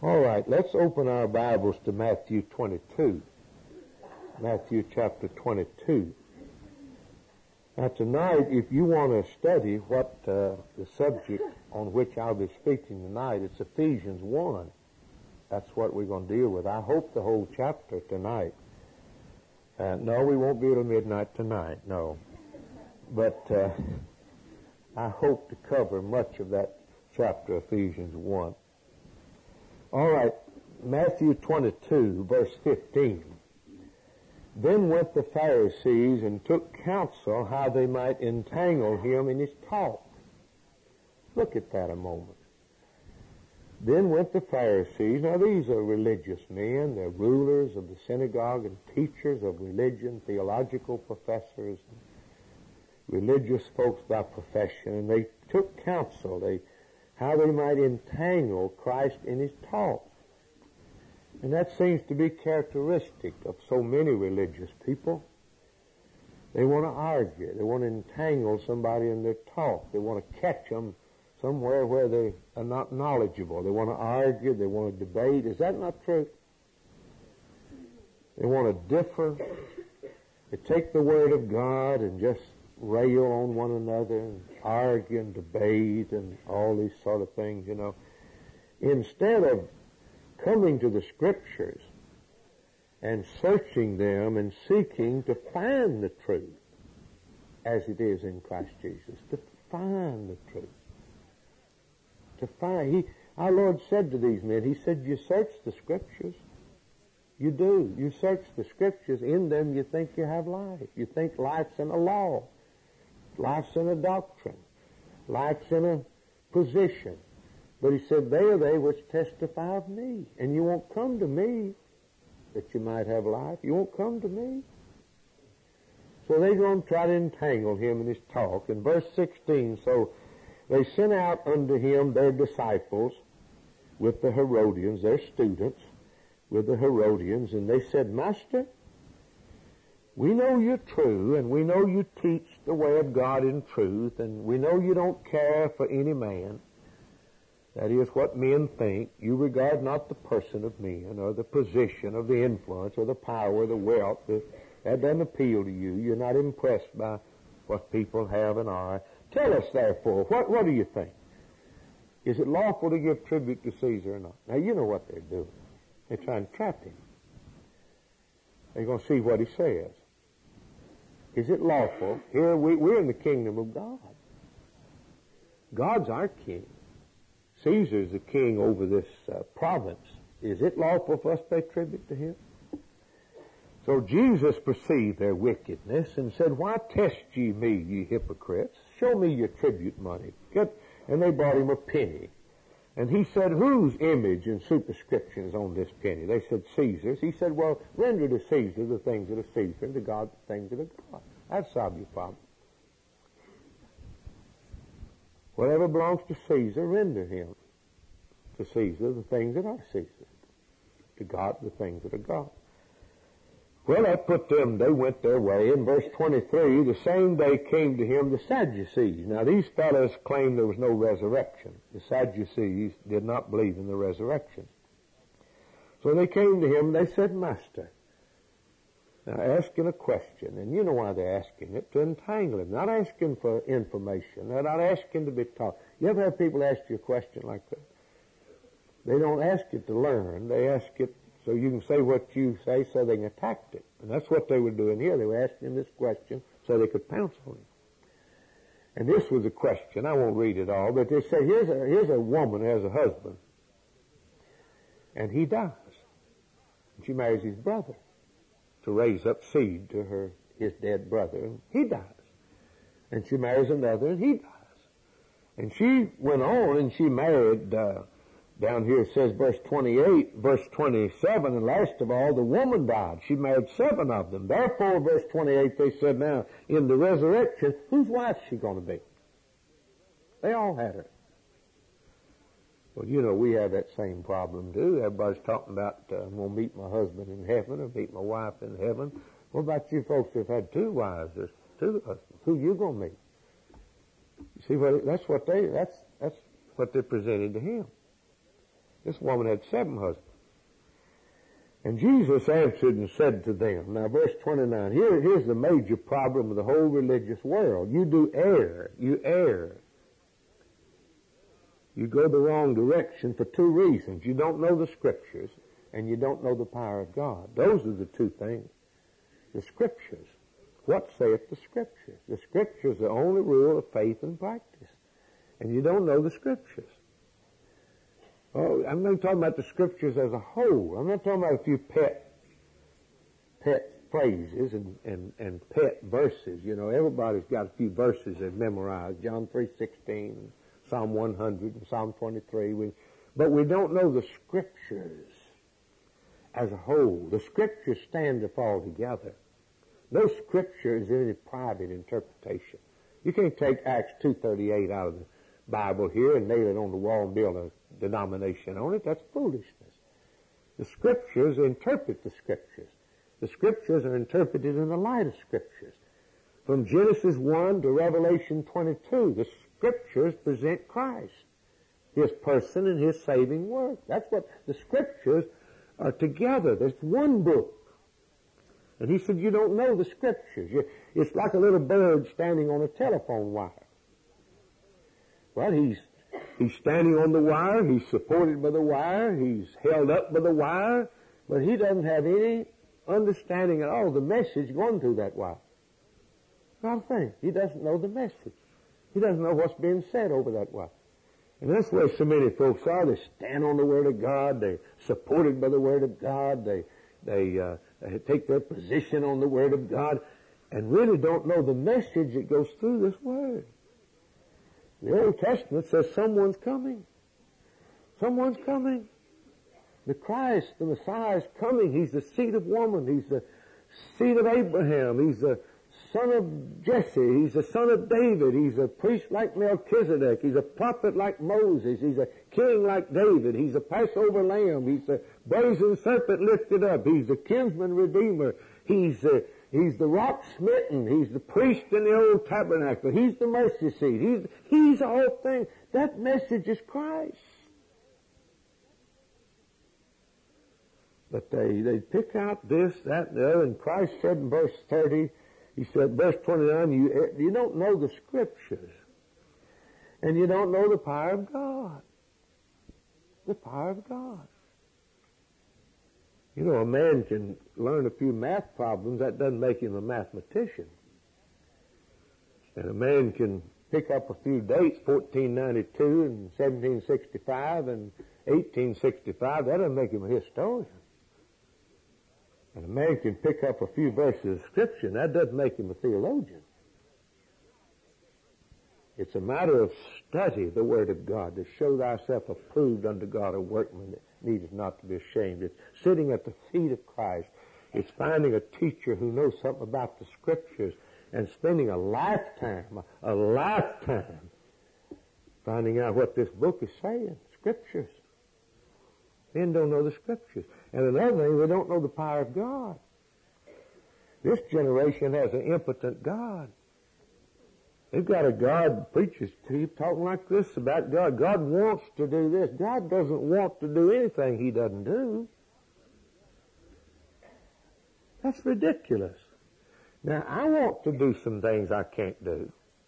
All right, let's open our Bibles to Matthew 22. Matthew chapter 22. Now tonight, if you want to study what the subject on which I'll be speaking tonight, it's Ephesians 1. That's what we're going to deal with. I hope the whole chapter tonight. No, we won't be till midnight tonight, no. But I hope to cover much of that chapter, Ephesians 1. All right, Matthew 22, verse 15. Then went the Pharisees and took counsel how they might entangle him in his talk. Look at that a moment. Then went the Pharisees. Now these are religious men. They're rulers of the synagogue and teachers of religion, theological professors, religious folks by profession. And they took counsel how they might entangle Christ in his talk. And that seems to be characteristic of so many religious people. They want to argue. They want to entangle somebody in their talk. They want to catch them somewhere where they are not knowledgeable. They want to argue. They want to debate. Is that not true? They want to differ. They take the Word of God and just rail on one another and argue and debate and all these sort of things, you know. Instead of coming to the Scriptures and searching them and seeking to find the truth as it is in Christ Jesus, to find the truth. To find. Our Lord said to these men, He said, you search the Scriptures. You do. You search the Scriptures. In them you think you have life. You think life's in a law. Life's in a doctrine. Life's in a position. But He said, they are they which testify of me. And you won't come to me that you might have life. You won't come to me. So they're going to try to entangle Him in His talk. In verse 16, so they sent out unto Him their disciples with the Herodians, their students, with the Herodians, and they said, Master, we know you're true, and we know you teach the way of God in truth, and we know you don't care for any man. That is what men think. You regard not the person of men, or the position, or the influence, or the power, or the wealth. That doesn't appeal to you. You're not impressed by what people have and are. Tell us, therefore, what do you think? Is it lawful to give tribute to Caesar or not? Now, you know what they're doing. They're trying to trap him. They're going to see what he says. Is it lawful? Here we're in the kingdom of God. God's our king. Caesar's the king over this province. Is it lawful for us to pay tribute to him? So Jesus perceived their wickedness and said, why test ye me, ye hypocrites? Show me your tribute money. And they brought him a penny. And he said, whose image and superscription is on this penny? They said, Caesar's. He said, well, render to Caesar the things that are Caesar, and to God the things that are God. That'd solve your problem. Whatever belongs to Caesar, render him to Caesar the things that are Caesar. To God the things that are God. Well, that put them, they went their way. In verse 23, the same day came to him the Sadducees. Now, these fellows claimed there was no resurrection. The Sadducees did not believe in the resurrection. So they came to him and they said, Master, now asking a question, and you know why they're asking it, to entangle him. Not asking for information. They're not asking to be taught. You ever have people ask you a question like that? They don't ask it to learn. They ask it so you can say what you say so they can attack it. And that's what they were doing here. They were asking him this question so they could pounce on him. And this was a question. I won't read it all, but they said, here's a woman who has a husband. And he dies. And she marries his brother to raise up seed to his dead brother. And he dies. And she marries another and he dies. And she went on and she married, down here it says verse 28, verse 27, and last of all, the woman died. She married 7 of them. Therefore, verse 28, they said, now, in the resurrection, whose wife is she going to be? They all had her. Well, you know, we have that same problem, too. Everybody's talking about, I'm going to meet my husband in heaven or meet my wife in heaven. What about you folks who have had 2 wives or 2 husbands? Who you going to meet? You see, that's what they presented to him. This woman had 7 husbands. And Jesus answered and said to them, now verse 29, here's the major problem of the whole religious world. You do err. You err. You go the wrong direction for 2 reasons. You don't know the Scriptures, and you don't know the power of God. Those are the 2 things. The Scriptures. What saith the Scriptures? The Scriptures are the only rule of faith and practice. And you don't know the Scriptures. Oh, I'm not talking about the Scriptures as a whole. I'm not talking about a few pet phrases and pet verses. You know, everybody's got a few verses they've memorized. John 3:16, Psalm 100, and Psalm 23. But we don't know the Scriptures as a whole. The Scriptures stand or fall together. No Scripture is any private interpretation. You can't take Acts 2:38 out of the Bible here and nail it on the wall and build a denomination on it. That's foolishness. The Scriptures interpret the Scriptures. The Scriptures are interpreted in the light of Scriptures. From Genesis 1 to Revelation 22, the Scriptures present Christ, His person and His saving work. That's what the Scriptures are together. There's one book. And he said, you don't know the Scriptures. It's like a little bird standing on a telephone wire. Well, he's standing on the wire, he's supported by the wire, he's held up by the wire, but he doesn't have any understanding at all of the message going through that wire. Not a thing. He doesn't know the message. He doesn't know what's being said over that wire. And that's where so many folks are. They stand on the Word of God, they're supported by the Word of God, they take their position on the Word of God, and really don't know the message that goes through this Word. The Old Testament says someone's coming. Someone's coming. The Christ, the Messiah is coming. He's the seed of woman. He's the seed of Abraham. He's the son of Jesse. He's the son of David. He's a priest like Melchizedek. He's a prophet like Moses. He's a king like David. He's a Passover lamb. He's the brazen serpent lifted up. He's the kinsman redeemer. He's the rock smitten. He's the priest in the old tabernacle. He's the mercy seat. He's all things. That message is Christ. But they pick out this, that, and the other. And Christ said in verse 30, he said, verse 29, you don't know the Scriptures. And you don't know the power of God. The power of God. You know, a man can learn a few math problems. That doesn't make him a mathematician. And a man can pick up a few dates, 1492 and 1765 and 1865. That doesn't make him a historian. And a man can pick up a few verses of Scripture, and that doesn't make him a theologian. It's a matter of study, the Word of God, to show thyself approved unto God, a workman that needeth not to be ashamed. It's sitting at the feet of Christ. It's finding a teacher who knows something about the Scriptures and spending a lifetime finding out what this book is saying, Scriptures. Men don't know the Scriptures. And another thing, they don't know the power of God. This generation has an impotent God. They've got a God, preachers keep talking like this about God. God wants to do this. God doesn't want to do anything He doesn't do. That's ridiculous. Now, I want to do some things I can't do.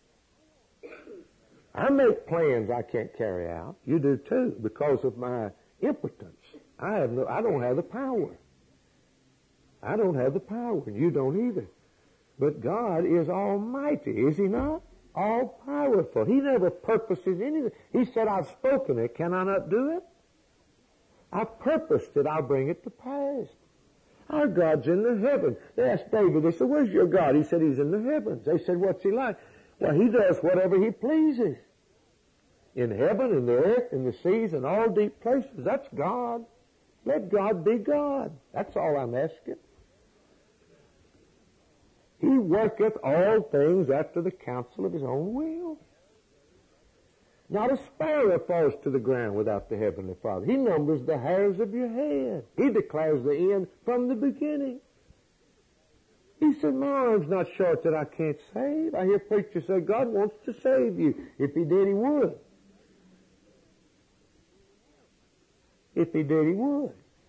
I make plans I can't carry out. You do too, because of my impotence. I don't have the power. I don't have the power, and you don't either. But God is almighty, is He not? All powerful. He never purposes anything. He said, I've spoken it. Can I not do it? I've purposed it. I'll bring it to pass. Our God's in the heavens. They asked David, they said, where's your God? He said, He's in the heavens. They said, what's He like? Well, He does whatever He pleases. In heaven, in the earth, in the seas, and all deep places. That's God. Let God be God. That's all I'm asking. He worketh all things after the counsel of His own will. Not a sparrow falls to the ground without the Heavenly Father. He numbers the hairs of your head. He declares the end from the beginning. He said, my arm's not short that I can't save. I hear preachers say, God wants to save you. If He did, He would. If He did, He would.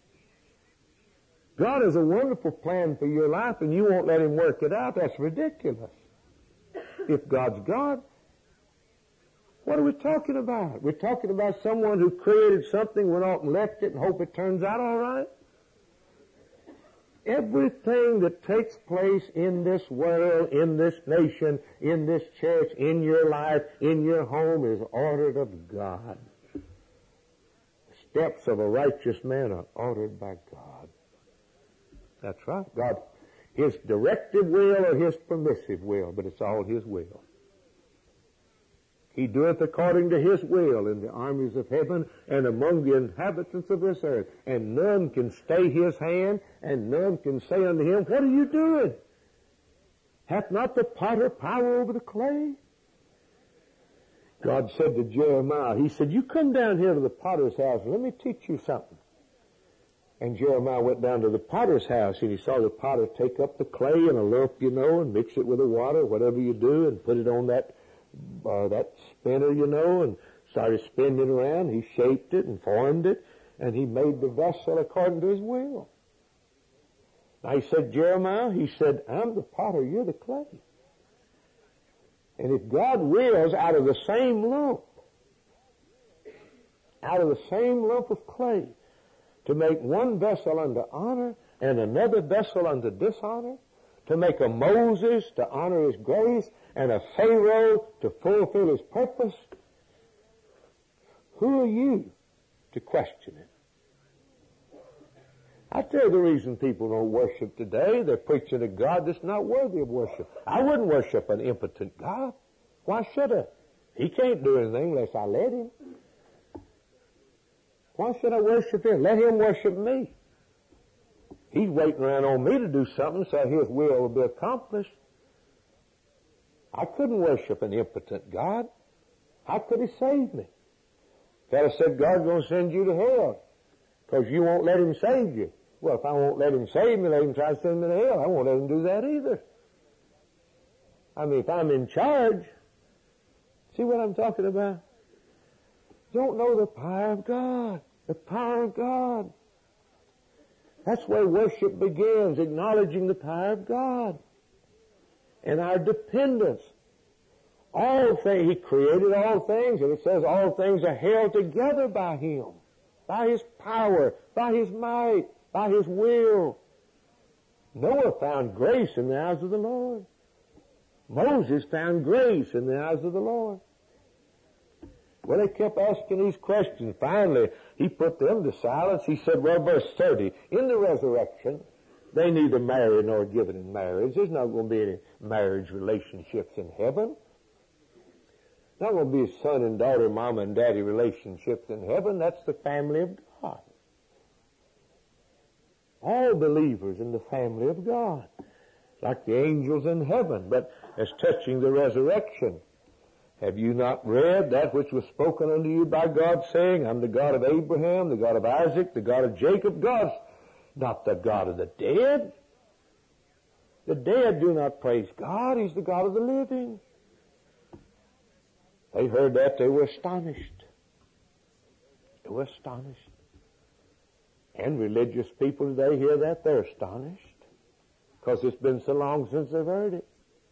God has a wonderful plan for your life and you won't let Him work it out. That's ridiculous. If God's God, what are we talking about? We're talking about someone who created something, went out and left it and hope it turns out all right? Everything that takes place in this world, in this nation, in this church, in your life, in your home is ordered of God. The steps of a righteous man are ordered by God. That's right. God, His directive will or His permissive will, but it's all His will. He doeth according to His will in the armies of heaven and among the inhabitants of this earth. And none can stay His hand, and none can say unto Him, what are you doing? Hath not the potter power over the clay? God said to Jeremiah, He said, you come down here to the potter's house and let me teach you something. And Jeremiah went down to the potter's house and he saw the potter take up the clay in a lump, and mix it with the water, whatever you do, and put it on that spinner, and started spinning it around. He shaped it and formed it, and he made the vessel according to His will. Now he said, Jeremiah, he said, I'm the potter, you're the clay. And if God wills out of the same lump of clay, to make one vessel unto honor and another vessel unto dishonor, to make a Moses to honor His grace and a Pharaoh to fulfill His purpose, who are you to question it? I tell you the reason people don't worship today. They're preaching a God that's not worthy of worship. I wouldn't worship an impotent God. Why should I? He can't do anything unless I let Him. Why should I worship Him? Let Him worship me. He's waiting around on me to do something so His will be accomplished. I couldn't worship an impotent God. How could He save me? Fellow said, God's going to send you to hell because you won't let Him save you. Well, if I won't let Him save me, let Him try to send me to hell. I won't let Him do that either. I mean, if I'm in charge, see what I'm talking about? Don't know the power of God. The power of God. That's where worship begins, acknowledging the power of God and our dependence. All things, He created all things, and it says all things are held together by Him, by His power, by His might, by His will. Noah found grace in the eyes of the Lord. Moses found grace in the eyes of the Lord. Well, they kept asking these questions. Finally, He put them to silence. He said, well, verse 30, in the resurrection, they neither marry nor given in marriage. There's not going to be any marriage relationships in heaven. Not going to be son and daughter, mama and daddy relationships in heaven. That's the family of God. All believers in the family of God, like the angels in heaven. But as touching the resurrection, have you not read that which was spoken unto you by God, saying, I'm the God of Abraham, the God of Isaac, the God of Jacob? God's not the God of the dead. The dead do not praise God. He's the God of the living. They heard that. They were astonished. They were astonished. And religious people today hear that. They're astonished because it's been so long since they've heard it.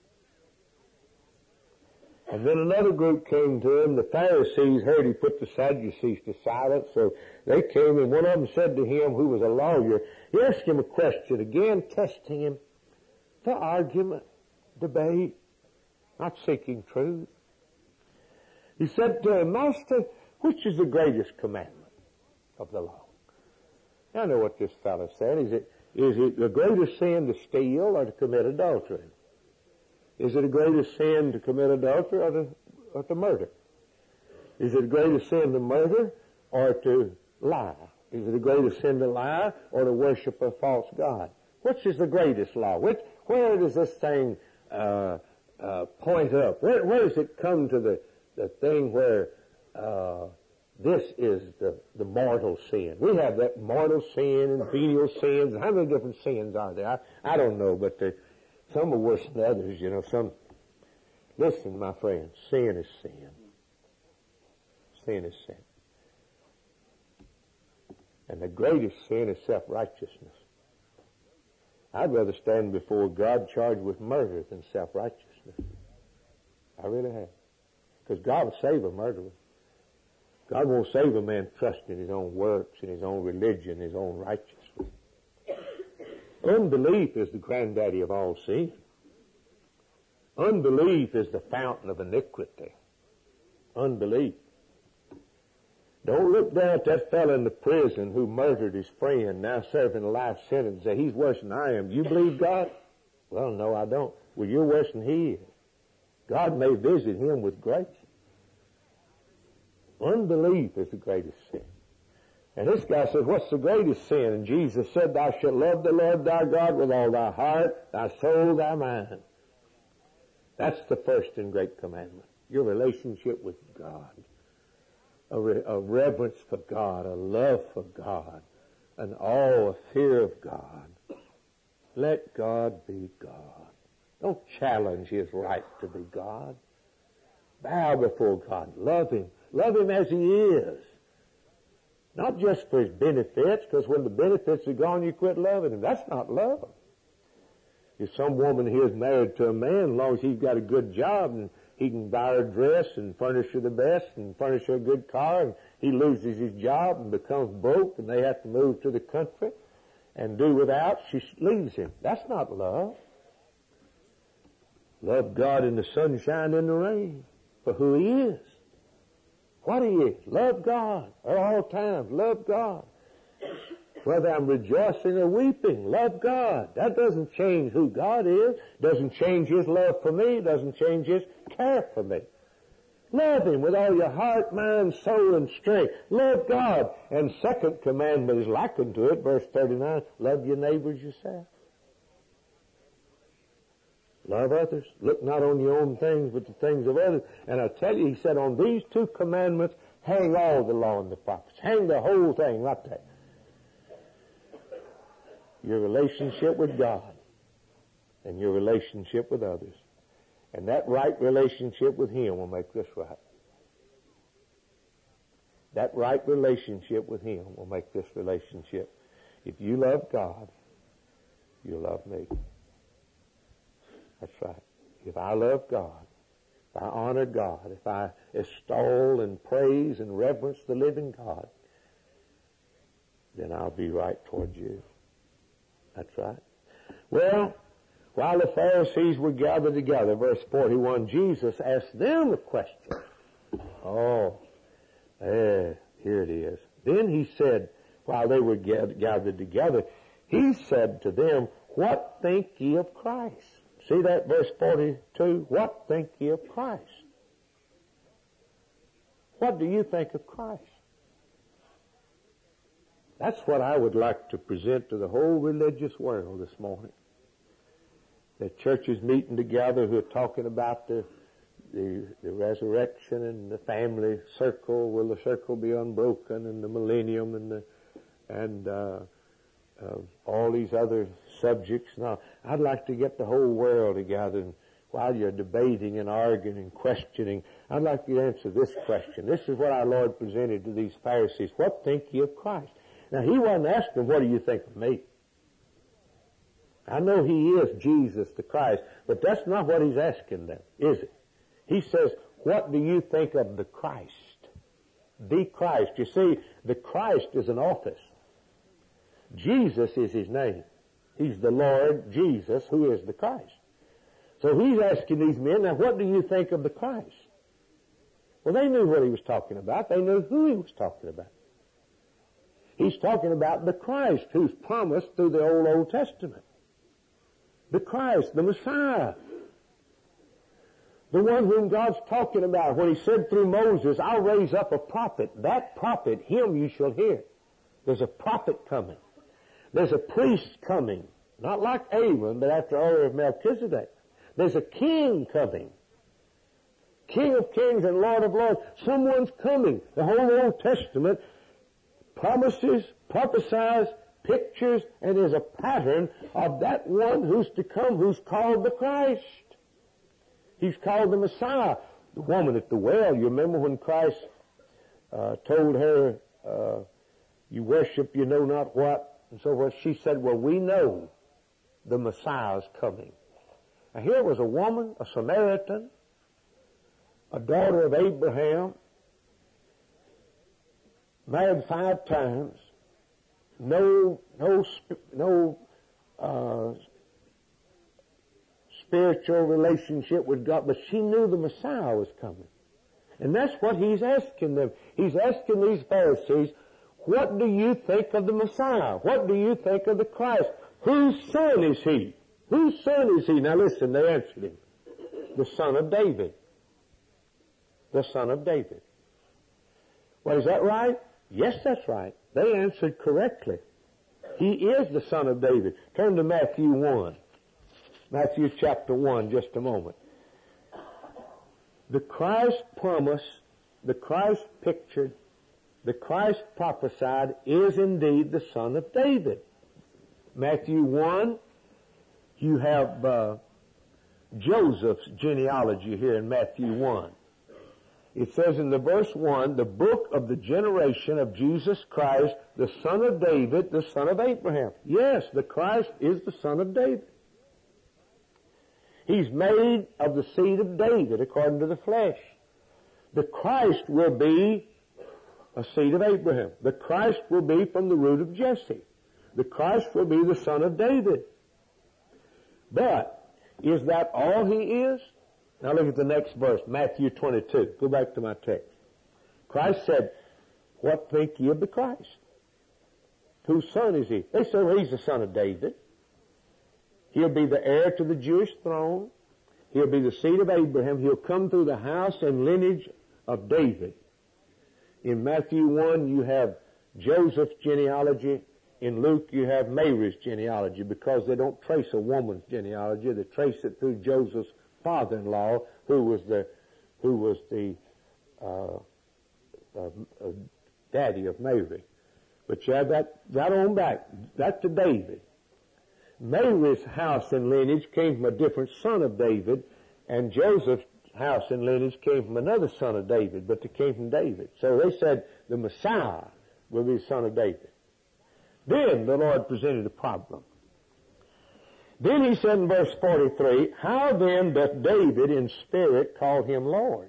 And then another group came to Him. The Pharisees heard He put the Sadducees to silence, so they came, and one of them said to Him, who was a lawyer, he asked Him a question, again testing Him for argument, debate, not seeking truth. He said to him, Master, which is the greatest commandment of the law? I know what this fellow said. Is it the greatest sin to steal or to commit adultery? Is it a greater sin to commit adultery or to murder? Is it a greater sin to murder or to lie? Is it a greater sin to lie or to worship a false god? Which is the greatest law? Where does this thing point up? Where does it come to the thing where this is the mortal sin? We have that mortal sin and venial sins. How many different sins are there? I don't know, but some are worse than others, some. Listen, my friend, sin is sin. Sin is sin. And the greatest sin is self-righteousness. I'd rather stand before God charged with murder than self-righteousness. I really have. Because God will save a murderer. God won't save a man trusting his own works and his own religion, his own righteousness. Unbelief is the granddaddy of all sin. Unbelief is the fountain of iniquity. Unbelief. Don't look down at that fellow in the prison who murdered his friend, now serving a life sentence, and say, he's worse than I am. You believe God? Well, no, I don't. Well, you're worse than he is. God may visit him with grace. Unbelief is the greatest sin. And this guy says, what's the greatest sin? And Jesus said, thou shalt love the Lord thy God with all thy heart, thy soul, thy mind. That's the first and great commandment. Your relationship with God. A reverence for God, a love for God, an awe, a fear of God. Let God be God. Don't challenge his right to be God. Bow before God. Love him. Love him as he is. Not just for his benefits, because when the benefits are gone, you quit loving him. That's not love. If some woman here is married to a man, as long as he's got a good job and he can buy her a dress and furnish her the best and furnish her a good car, and he loses his job and becomes broke and they have to move to the country and do without, she leaves him. That's not love. Love God in the sunshine and the rain for who he is. What he is. Love God at all times. Love God. Whether I'm rejoicing or weeping, love God. That doesn't change who God is. Doesn't change his love for me. Doesn't change his care for me. Love him with all your heart, mind, soul, and strength. Love God. And second commandment is likened to it, verse 39, love your neighbors yourself. Love others. Look not on your own things, but the things of others. And I tell you, he said, on these two commandments, hang all the law and the prophets. Hang the whole thing right there. Your relationship with God and your relationship with others. And that right relationship with him will make this right. That right relationship with him will make this relationship. If you love God, you love me. That's right. If I love God, if I honor God, if I extol and praise and reverence the living God, then I'll be right toward you. That's right. Well, while the Pharisees were gathered together, verse 41, Jesus asked them a question. Oh, here it is. Then he said, while they were gathered together, he said to them, what think ye of Christ? See that, verse 42? What think ye of Christ? What do you think of Christ? That's what I would like to present to the whole religious world this morning. The churches meeting together who are talking about the resurrection and the family circle. Will the circle be unbroken, and the millennium and all these other subjects? Now, I'd like to get the whole world together, and while you're debating and arguing and questioning, I'd like you to answer this question. This is what our Lord presented to these Pharisees. What think ye of Christ? Now, he wasn't asking, what do you think of me? I know he is Jesus the Christ, but that's not what he's asking them, is it? He says, what do you think of the Christ? The Christ. You see, the Christ is an office. Jesus is his name. He's the Lord Jesus, who is the Christ. So he's asking these men, now what do you think of the Christ? Well, they knew what he was talking about. They knew who he was talking about. He's talking about the Christ who's promised through the Old Testament. The Christ, the Messiah. The one whom God's talking about when he said through Moses, I'll raise up a prophet. That prophet, him you shall hear. There's a prophet coming. There's a priest coming. Not like Aaron, but after order of Melchizedek. There's a king coming. King of kings and Lord of lords. Someone's coming. The whole Old Testament promises, prophesies, pictures, and is a pattern of that one who's to come, who's called the Christ. He's called the Messiah. The woman at the well, you remember when Christ told her, You worship you know not what, and so forth. She said, well, we know the Messiah is coming. Now here was a woman, a Samaritan, a daughter of Abraham, married 5 times, no spiritual relationship with God, but she knew the Messiah was coming. And that's what he's asking them. He's asking these Pharisees, what do you think of the Messiah? What do you think of the Christ? Whose son is he? Whose son is he? Now listen, they answered him. The son of David. The son of David. Well, is that right? Yes, that's right. They answered correctly. He is the son of David. Turn to Matthew 1. Matthew chapter 1, just a moment. The Christ promised, the Christ pictured, the Christ prophesied is indeed the son of David. Matthew 1, you have Joseph's genealogy here in Matthew 1. It says in the verse 1, the book of the generation of Jesus Christ, the son of David, the son of Abraham. Yes, the Christ is the son of David. He's made of the seed of David according to the flesh. The Christ will be a seed of Abraham. The Christ will be from the root of Jesse. The Christ will be the son of David. But is that all he is? Now look at the next verse, Matthew 22. Go back to my text. Christ said, what think ye of the Christ? Whose son is he? They said, well, he's the son of David. He'll be the heir to the Jewish throne. He'll be the seed of Abraham. He'll come through the house and lineage of David. In Matthew 1, you have Joseph's genealogy. In Luke, you have Mary's genealogy, because they don't trace a woman's genealogy. They trace it through Joseph's father-in-law, who was the daddy of Mary. But you have that on back. That's to David. Mary's house and lineage came from a different son of David, and Joseph's house and lineage came from another son of David, but they came from David. So they said the Messiah will be the son of David. Then the Lord presented a problem. Then he said in verse 43, how then doth David in spirit call him Lord?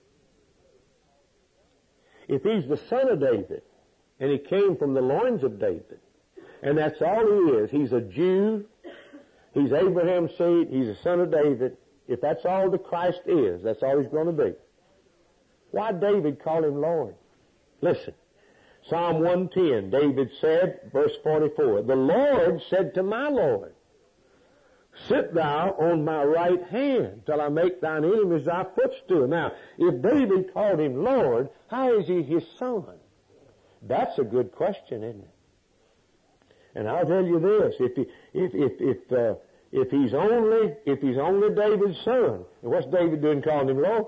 If he's the son of David, and he came from the loins of David, and that's all he is, he's a Jew, he's Abraham's seed, he's a son of David, if that's all the Christ is, that's all he's going to be. Why David call him Lord? Listen, Psalm 110, David said, verse 44, the Lord said to my Lord, sit thou on my right hand till I make thine enemies thy footstool. Now, if David called him Lord, how is he his son? That's a good question, isn't it? And I'll tell you this, if he's only David's son, and what's David doing calling him Lord?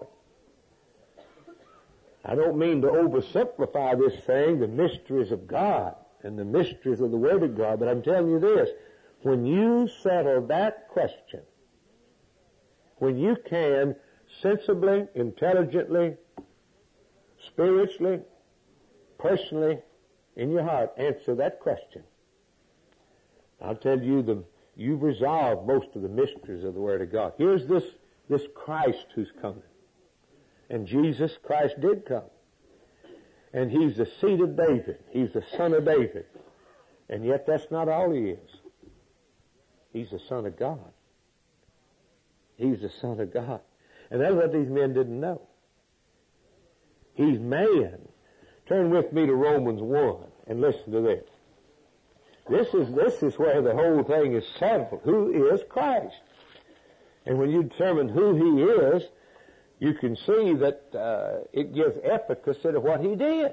I don't mean to oversimplify this thing, the mysteries of God and the mysteries of the Word of God, but I'm telling you this, when you settle that question, when you can sensibly, intelligently, spiritually, personally, in your heart, answer that question, I'll tell you you've resolved most of the mysteries of the Word of God. Here's this Christ who's coming. And Jesus Christ did come. And he's the seed of David. He's the son of David. And yet that's not all he is. He's the Son of God. He's the Son of God. And that's what these men didn't know. He's man. Turn with me to Romans 1 and listen to this. This is where the whole thing is settled. Who is Christ? And when you determine who he is, you can see that it gives efficacy to what he did.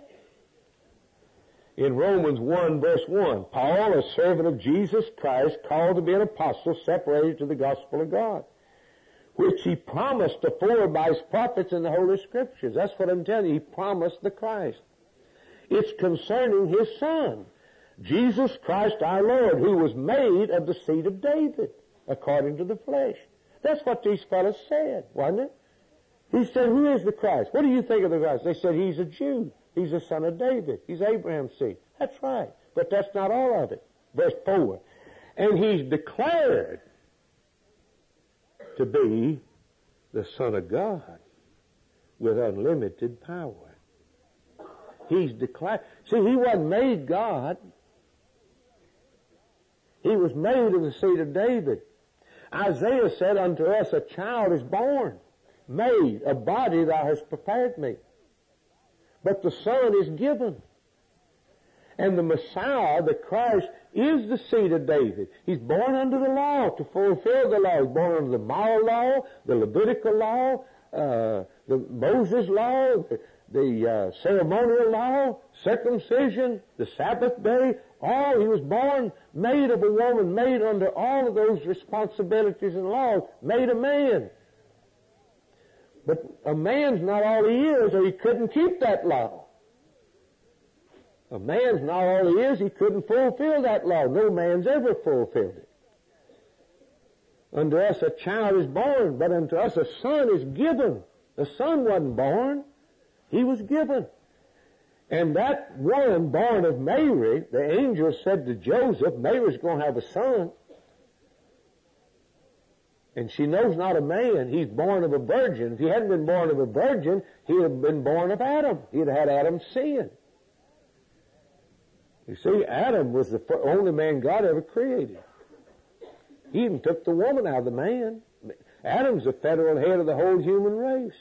In Romans 1 verse 1, Paul, a servant of Jesus Christ, called to be an apostle, separated to the gospel of God, which he promised afore by his prophets in the Holy Scriptures. That's what I'm telling you. He promised the Christ. It's concerning his Son, Jesus Christ our Lord, who was made of the seed of David, according to the flesh. That's what these fellows said, wasn't it? He said, who is the Christ? What do you think of the Christ? They said, he's a Jew. He's the son of David. He's Abraham's seed. That's right. But that's not all of it. Verse 4. And he's declared to be the Son of God with unlimited power. He's declared. See, he wasn't made God. He was made of the seed of David. Isaiah said, unto us a child is born, made, a body thou hast prepared me. But the Son is given. And the Messiah, the Christ, is the seed of David. He's born under the law to fulfill the law. He's born under the moral law, the Levitical law, the Moses law, the ceremonial law, circumcision, the Sabbath day. All, he was born, made of a woman, made under all of those responsibilities and laws, made a man. But a man's not all he is, or he couldn't keep that law. A man's not all he is, he couldn't fulfill that law. No man's ever fulfilled it. Unto us a child is born, but unto us a son is given. The son wasn't born, he was given. And that one born of Mary, the angel said to Joseph, Mary's going to have a son. And she knows not a man. He's born of a virgin. If he hadn't been born of a virgin, he'd have been born of Adam. He'd have had Adam's sin. You see, Adam was the only man God ever created. He even took the woman out of the man. Adam's the federal head of the whole human race.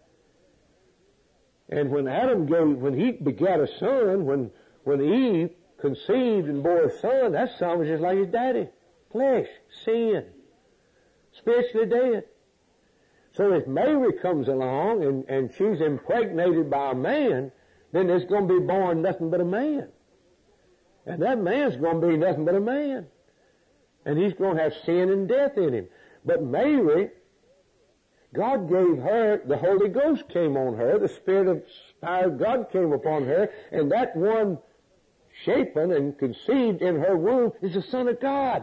And when he begat a son, when Eve conceived and bore a son, that son was just like his daddy. Flesh, sin, spiritually dead. So if Mary comes along and she's impregnated by a man, then there's going to be born nothing but a man. And that man's going to be nothing but a man. And he's going to have sin and death in him. But Mary, God gave her, the Holy Ghost came on her, the Spirit of God came upon her, and that one shapen and conceived in her womb is the Son of God.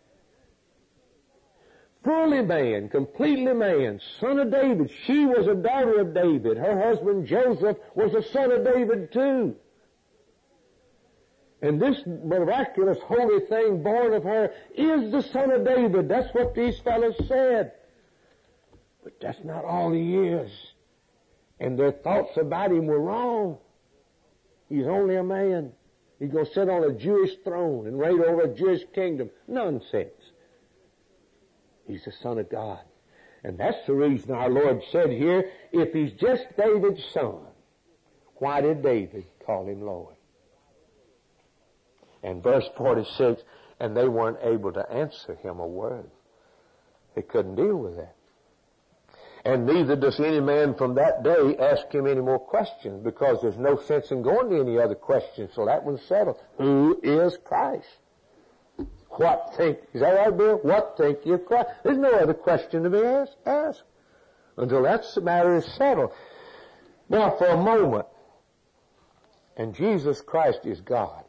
Fully man, completely man, son of David. She was a daughter of David. Her husband Joseph was a son of David too. And this miraculous holy thing born of her is the Son of David. That's what these fellows said. But that's not all he is. And their thoughts about him were wrong. He's only a man. He's going to sit on a Jewish throne and reign over a Jewish kingdom. Nonsense. He's the Son of God. And that's the reason our Lord said here, if he's just David's son, why did David call him Lord? And verse 46, and they weren't able to answer him a word. They couldn't deal with that. And neither does any man from that day ask him any more questions, because there's no sense in going to any other questions. So that one's settled. Who is Christ? Is that right, Bill? What think you of Christ? There's no other question to be asked until that matter is settled. Now, for a moment, and Jesus Christ is God.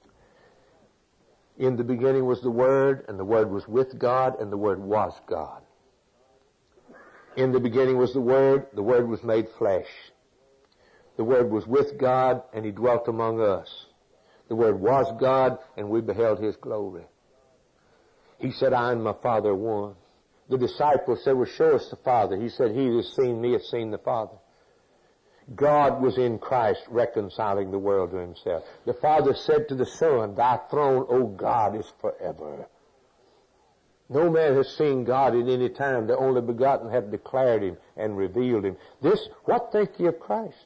In the beginning was the Word, and the Word was with God, and the Word was God. In the beginning was the Word was made flesh. The Word was with God, and He dwelt among us. The Word was God, and we beheld His glory. He said, I and my Father are one. The disciples said, well, show us the Father. He said, he that has seen me has seen the Father. God was in Christ reconciling the world to Himself. The Father said to the Son, thy throne, O God, is forever. No man has seen God at any time. The only begotten hath declared Him and revealed Him. What think ye of Christ?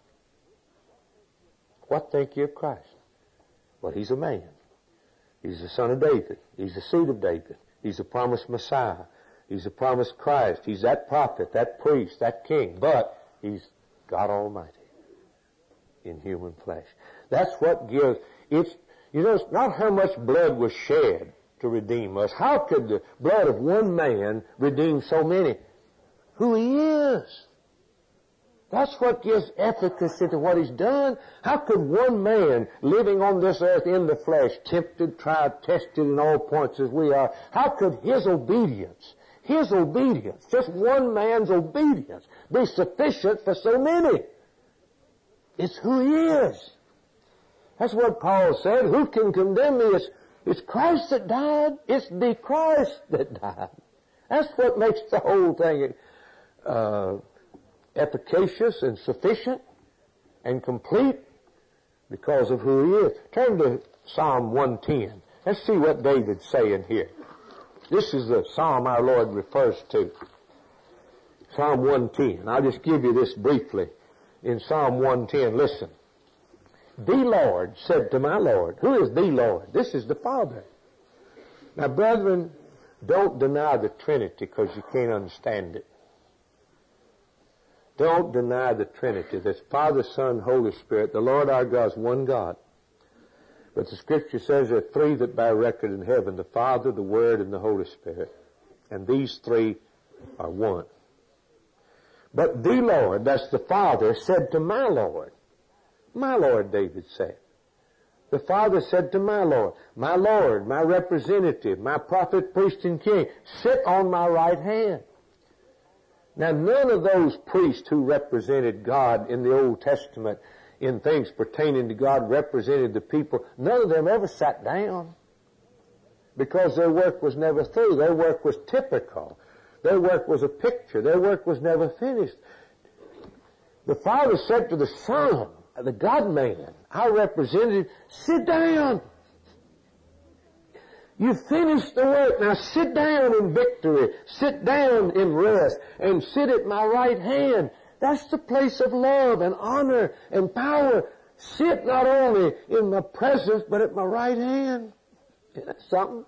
What think ye of Christ? Well, He's a man. He's the son of David. He's the seed of David. He's the promised Messiah. He's the promised Christ. He's that prophet, that priest, that king. But He's God Almighty in human flesh. That's what gives, it's not how much blood was shed to redeem us. How could the blood of one man redeem so many? Who He is. That's what gives efficacy to what He's done. How could one man living on this earth in the flesh, tempted, tried, tested in all points as we are, how could his obedience, just one man's obedience, be sufficient for so many? It's who He is. That's what Paul said. Who can condemn me? It's Christ that died. It's the Christ that died. That's what makes the whole thing efficacious and sufficient and complete, because of who He is. Turn to Psalm 110. Let's see what David's saying here. This is the psalm our Lord refers to. Psalm 110. I'll just give you this briefly. In Psalm 110, listen. The Lord said to my Lord. Who is the Lord? This is the Father. Now, brethren, don't deny the Trinity because you can't understand it. Don't deny the Trinity. There's Father, Son, Holy Spirit. The Lord our God is one God. But the Scripture says there are three that bear record in heaven, the Father, the Word, and the Holy Spirit. And these three are one. But the Lord, that's the Father, said to my Lord, David said. The Father said to my Lord, my representative, my prophet, priest, and king, sit on my right hand. Now, none of those priests who represented God in the Old Testament in things pertaining to God represented the people. None of them ever sat down because their work was never through. Their work was typical. Their work was a picture. Their work was never finished. The Father said to the Son, the God-man, our representative, sit down. You finished the work. Now sit down in victory. Sit down in rest. And sit at my right hand. That's the place of love and honor and power. Sit not only in my presence, but at my right hand. Isn't that something?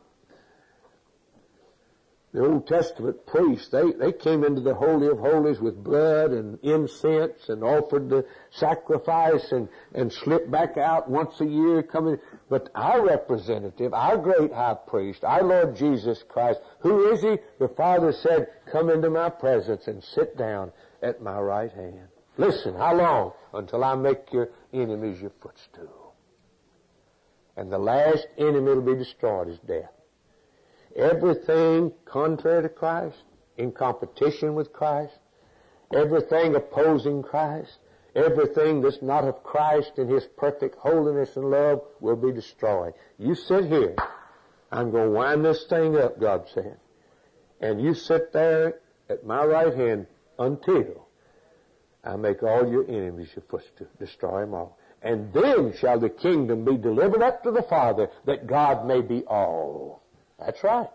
The Old Testament priests, they came into the Holy of Holies with blood and incense and offered the sacrifice and slipped back out once a year coming. But our representative, our great high priest, our Lord Jesus Christ, who is He? The Father said, come into my presence and sit down at my right hand. Listen, how long? Until I make your enemies your footstool. And the last enemy will be destroyed is death. Everything contrary to Christ, in competition with Christ, everything opposing Christ, everything that's not of Christ in His perfect holiness and love will be destroyed. You sit here. I'm going to wind this thing up, God said. And you sit there at my right hand until I make all your enemies your footstool, destroy them all. And then shall the kingdom be delivered up to the Father, that God may be all. That's right.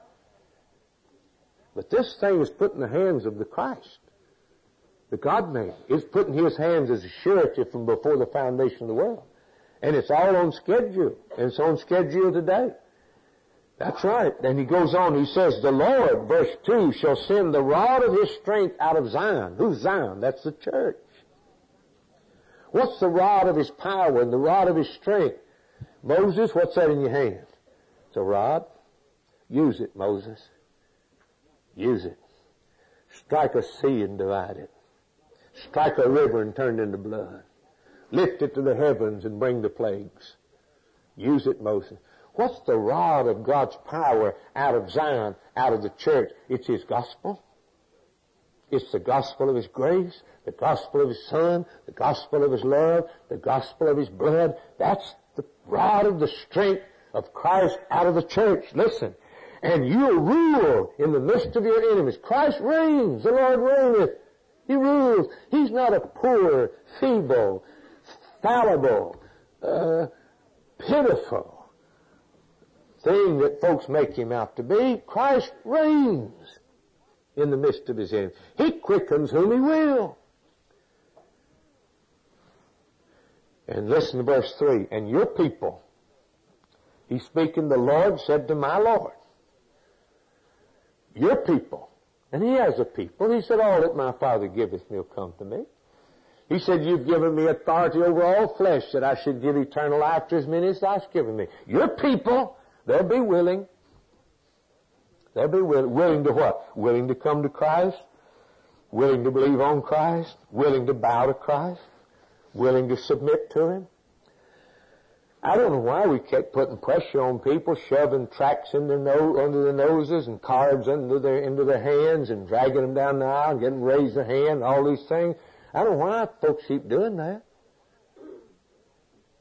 But this thing is put in the hands of the Christ. The God-man is put in His hands as a surety from before the foundation of the world. And it's all on schedule. And it's on schedule today. That's right. And He goes on, He says, the Lord, verse 2, shall send the rod of His strength out of Zion. Who's Zion? That's the church. What's the rod of His power and the rod of His strength? Moses, what's that in your hand? It's a rod. Use it, Moses. Use it. Strike a sea and divide it. Strike a river and turn it into blood. Lift it to the heavens and bring the plagues. Use it, Moses. What's the rod of God's power out of Zion, out of the church? It's His gospel. It's the gospel of His grace, the gospel of His Son, the gospel of His love, the gospel of His blood. That's the rod of the strength of Christ out of the church. Listen. And you'll rule in the midst of your enemies. Christ reigns. The Lord reigneth. He rules. He's not a poor, feeble, fallible, pitiful thing that folks make Him out to be. Christ reigns in the midst of His enemies. He quickens whom He will. And listen to verse 3. And your people, He's speaking, the Lord said to my Lord, your people, and He has a people. He said, all that my Father giveth me will come to me. He said, you've given me authority over all flesh, that I should give eternal life to as many as Thou'st given me. Your people, they'll be willing. They'll be willing. Willing to what? Willing to come to Christ. Willing to believe on Christ. Willing to bow to Christ. Willing to submit to Him. I don't know why we kept putting pressure on people, shoving tracts in under their noses and cards into their hands and dragging them down the aisle and getting them to raise their hand and all these things. I don't know why folks keep doing that.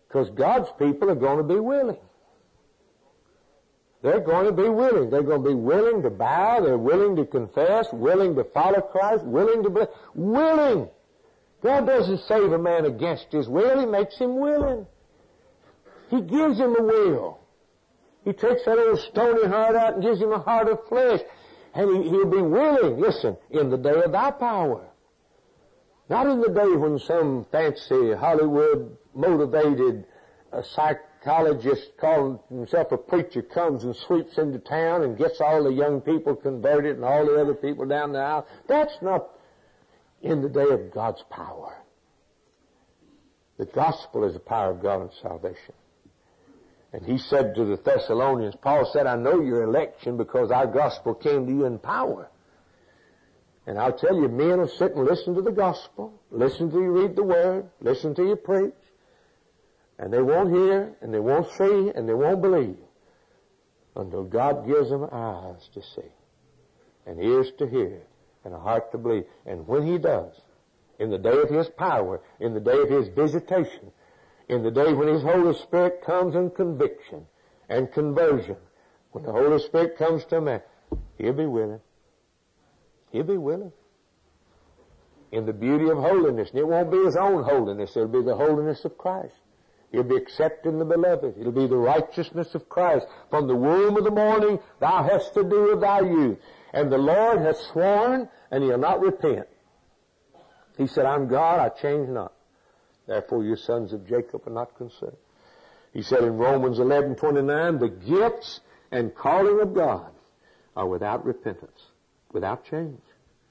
Because God's people are going to be willing. They're going to be willing. They're going to be willing to bow. They're willing to confess, willing to follow Christ, willing to believe. Willing. God doesn't save a man against his will. He makes him willing. He gives him a will. He takes that old stony heart out and gives him a heart of flesh. And he'll be willing, listen, in the day of thy power. Not in the day when some fancy Hollywood-motivated psychologist calling himself a preacher comes and sweeps into town and gets all the young people converted and all the other people down the aisle. That's not in the day of God's power. The gospel is the power of God and salvation. And he said to the Thessalonians, Paul said, I know your election because our gospel came to you in power. And I'll tell you, men will sit and listen to the gospel, listen to you read the word, listen to you preach, and they won't hear, and they won't see, and they won't believe until God gives them eyes to see, and ears to hear, and a heart to believe. And when he does, in the day of his power, in the day of his visitation, in the day when his Holy Spirit comes in conviction and conversion, when the Holy Spirit comes to a man, he'll be willing. He'll be willing. In the beauty of holiness. And it won't be his own holiness. It'll be the holiness of Christ. He'll be accepting the beloved. It'll be the righteousness of Christ. From the womb of the morning, thou hast to do with thy youth. And the Lord hath sworn, and he'll not repent. He said, I'm God, I change not. Therefore you sons of Jacob are not concerned. He said in Romans 11:29, the gifts and calling of God are without repentance, without change.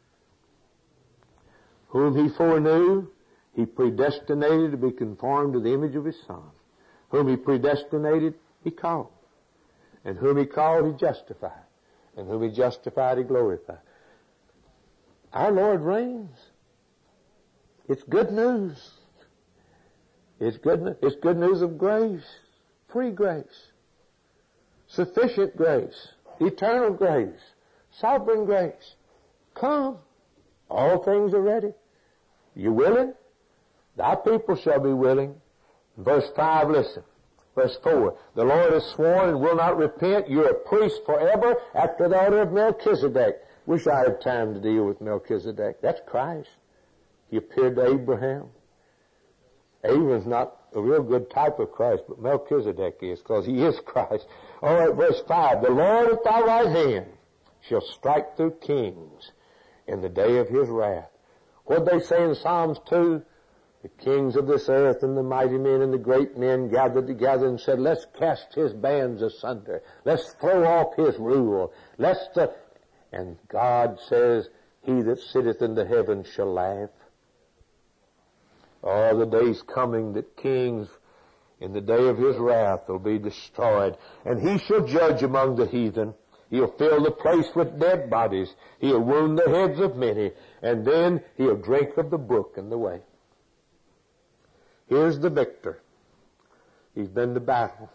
Whom he foreknew, he predestinated to be conformed to the image of his Son. Whom he predestinated, he called. And whom he called, he justified. And whom he justified, he glorified. Our Lord reigns. It's good news. It's good news of grace, free grace, sufficient grace, eternal grace, sovereign grace. Come. All things are ready. You willing? Thy people shall be willing. Verse 5, listen. Verse 4, the Lord has sworn and will not repent. You're a priest forever after the order of Melchizedek. Wish I had time to deal with Melchizedek. That's Christ. He appeared to Abraham. Abraham's not a real good type of Christ, but Melchizedek is, because he is Christ. All right, verse 5, the Lord at thy right hand shall strike through kings in the day of his wrath. What did they say in Psalms 2? The kings of this earth and the mighty men and the great men gathered together and said, let's cast his bands asunder. Let's throw off his rule. And God says, he that sitteth in the heavens shall laugh. Oh, the day's coming that kings in the day of his wrath will be destroyed. And he shall judge among the heathen. He'll fill the place with dead bodies. He'll wound the heads of many. And then he'll drink of the brook in the way. Here's the victor. He's been to battle.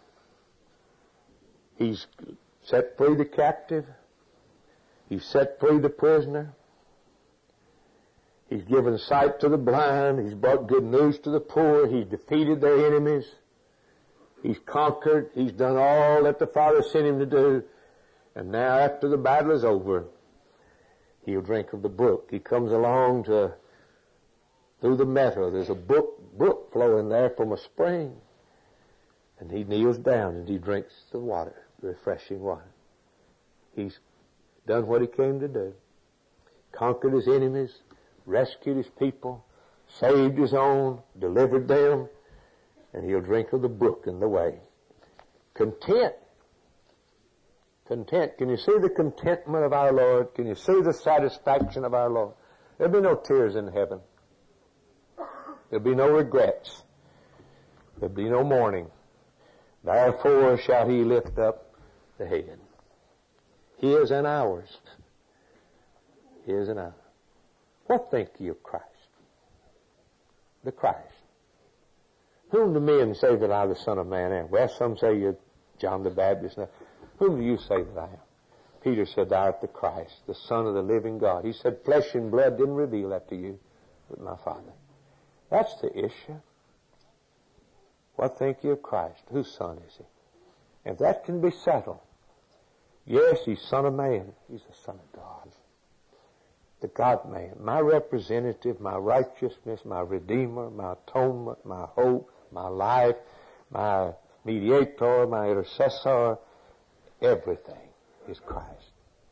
He's set free the captive. He's set free the prisoner. He's given sight to the blind. He's brought good news to the poor. He's defeated their enemies. He's conquered. He's done all that the Father sent him to do. And now after the battle is over, he'll drink of the brook. He comes along through the meadow. There's a brook flowing there from a spring. And he kneels down and he drinks the water, the refreshing water. He's done what he came to do. Conquered his enemies, rescued his people, saved his own, delivered them, and he'll drink of the brook in the way. Content. Content. Can you see the contentment of our Lord? Can you see the satisfaction of our Lord? There'll be no tears in heaven. There'll be no regrets. There'll be no mourning. Therefore shall he lift up the head. His and ours. His and ours. What think ye of Christ? The Christ. Whom do men say that I, the Son of Man, am? Well, some say you're John the Baptist. Now, whom do you say that I am? Peter said, thou art the Christ, the Son of the living God. He said, flesh and blood didn't reveal that to you, but my Father. That's the issue. What think you of Christ? Whose son is he? If that can be settled, yes, he's Son of Man. He's the Son of God. The God-man. My representative, my righteousness, my Redeemer, my atonement, my hope, my life, my mediator, my intercessor, everything is Christ.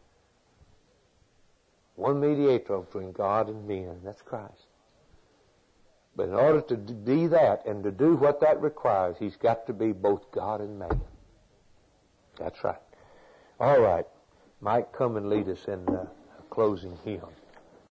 One mediator between God and men, that's Christ. But in order to be that and to do what that requires, he's got to be both God and man. That's right. All right. Mike, come and lead us in a closing hymn.